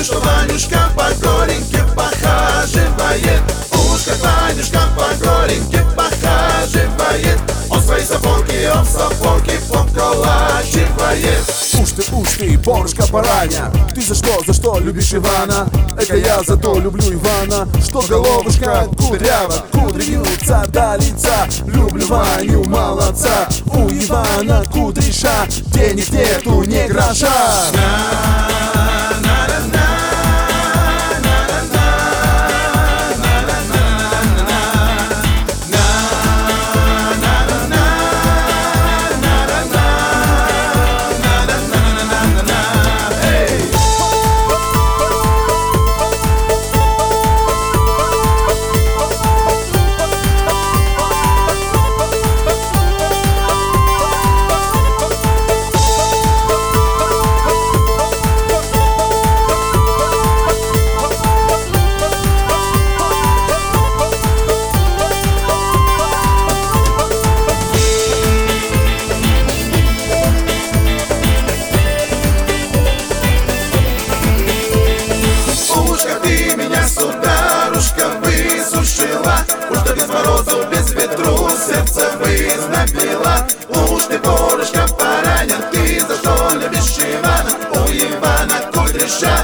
что Ванюшка по голеньке похаживает. Уж как Ванюшка по голеньке похаживает. Он свои сапоги об сапоги подколачивает. Уж ты, Борушка Параня, ты за что любишь Ивана? Это я зато люблю Ивана, что головушка кудрява, кудри вьются до лица. Люблю Ваню, молодца, у Ивана кудряша, денег нету ни гроша. Ты меня, сударушка, высушила. Уж ты без морозу, без ветру сердце вызнобила. Уж ты, Борушка Параня, ты за что любишь Ивана? У Ивана кудряша,